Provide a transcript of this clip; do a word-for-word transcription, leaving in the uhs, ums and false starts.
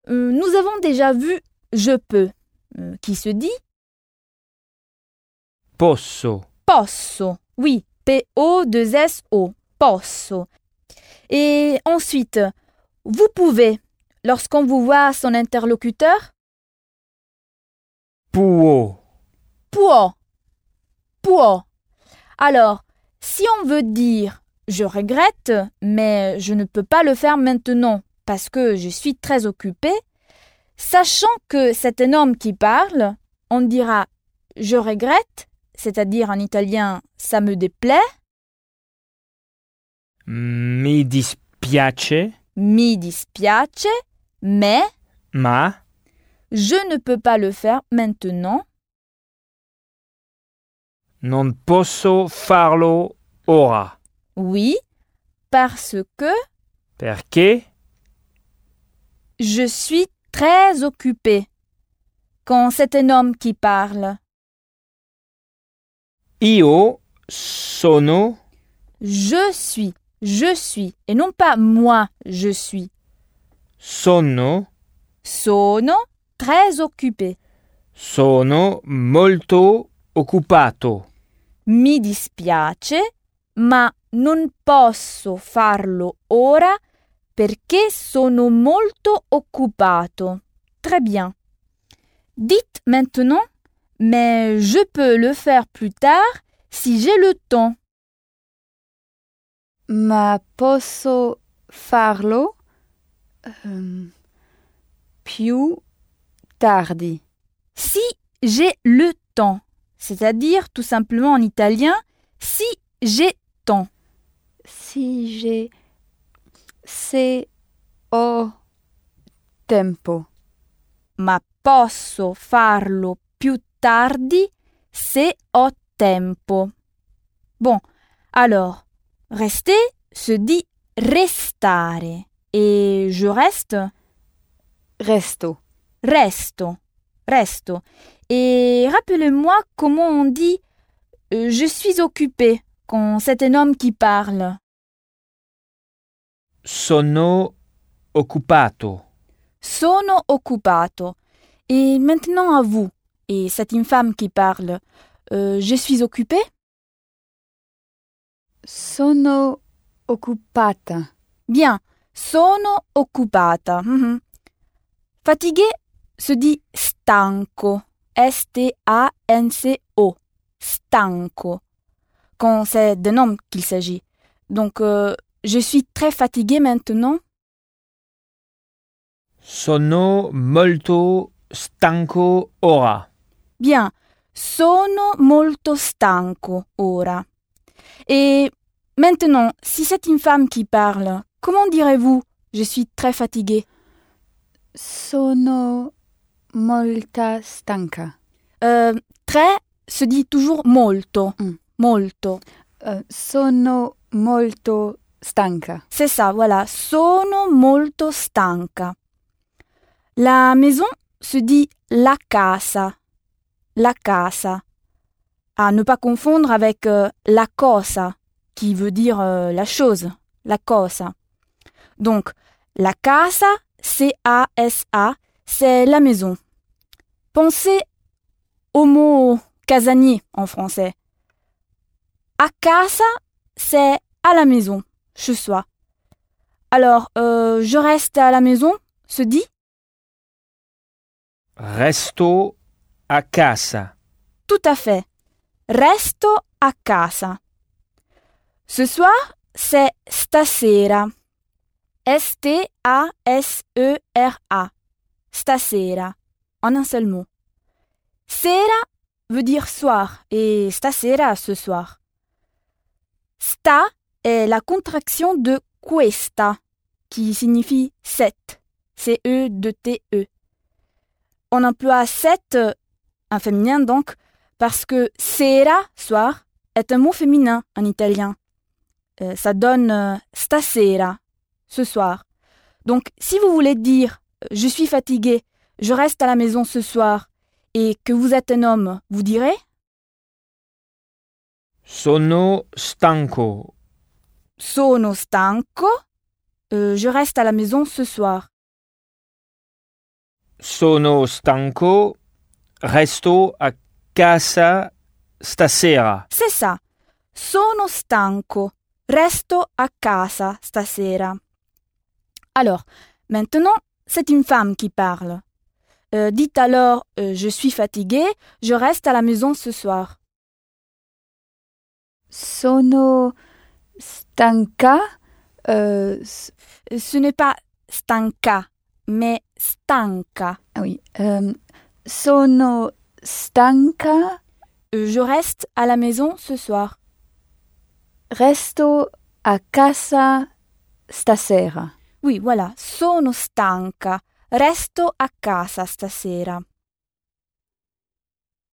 Euh, nous avons déjà vu je peux, euh, qui se dit posso, posso. Oui, P O deux S O, posso. Et ensuite, vous pouvez, lorsqu'on vous voit son interlocuteur, può, può, può. Alors, si on veut dire je regrette, mais je ne peux pas le faire maintenant parce que je suis très occupé, sachant que c'est un homme qui parle, on dira je regrette, c'est-à-dire en italien ça me déplaît, mi dispiace, mi dispiace, mais ma, je ne peux pas le faire maintenant. non posso farlo ora, Oui, parce que perché je suis très occupé. Quand c'est un homme qui parle, io sono, je suis, je suis, et non pas moi, je suis. sono, Sono très occupé. sono molto occupato. Mi dispiace, ma non posso farlo ora perché sono molto occupato. Très bien. Dites maintenant, mais je peux le faire plus tard si j'ai le temps. Ma posso farlo um, più tardi. Si j'ai le temps, c'est-à-dire tout simplement en italien, si j'ai temps. Si j'ai se ho tempo. Ma posso farlo più tardi se ho tempo. Bon, alors, rester se dit restare. Et je reste, Resto. resto, resto. Et rappelez-moi comment on dit euh, je suis occupé quand c'est un homme qui parle. Sono occupato. Sono occupato. Et maintenant à vous. Et c'est une femme qui parle. Euh, je suis occupée? Sono occupata. Bien. Sono occupata. Mhm. Fatigué se dit stanco. S T A N C O. Stanco. Quand c'est d'un homme qu'il s'agit. Donc, euh, je suis très fatiguée maintenant. Sono molto stanco ora. Bien. Sono molto stanco ora. Et maintenant, si c'est une femme qui parle, comment direz-vous je suis très fatiguée? Sono molta stanca. Euh, très se dit toujours molto. Mm. Molto. Uh, sono molto stanca. C'est ça, voilà. Sono molto stanca. La maison se dit la casa. La casa. À ne pas confondre avec euh, la cosa, qui veut dire euh, la chose. La cosa. Donc, la casa, C A S A, c'est la maison. Pensez au mot casanier en français. A casa, c'est à la maison, chez soi. Alors, euh, je reste à la maison, se dit Resto a casa. tout à fait. Resto a casa. Ce soir, c'est stasera. S T A S E R A. Stasera. En un seul mot. Sera veut dire soir et stasera ce soir. Sta est la contraction de questa, qui signifie cette. C E deux T E. On emploie cette, un féminin donc, parce que sera, soir, est un mot féminin en italien. Euh, ça donne euh, stasera, ce soir. Donc, si vous voulez dire euh, je suis fatigué, je reste à la maison ce soir, et que vous êtes un homme, vous direz Sono stanco. Sono stanco, euh, je reste à la maison ce soir. Sono stanco, resto a casa stasera. C'est ça. Sono stanco. Resto a casa stasera. Alors, maintenant, c'est une femme qui parle. Euh, dites alors, euh, je suis fatiguée, je reste à la maison ce soir. Sono stanca. Euh, s- Ce n'est pas stanca, mais stanca. ah oui. Euh, sono stanca. Euh, je reste à la maison ce soir. Resto a casa stasera. Oui, voilà. Sono stanca. Resto a casa stasera.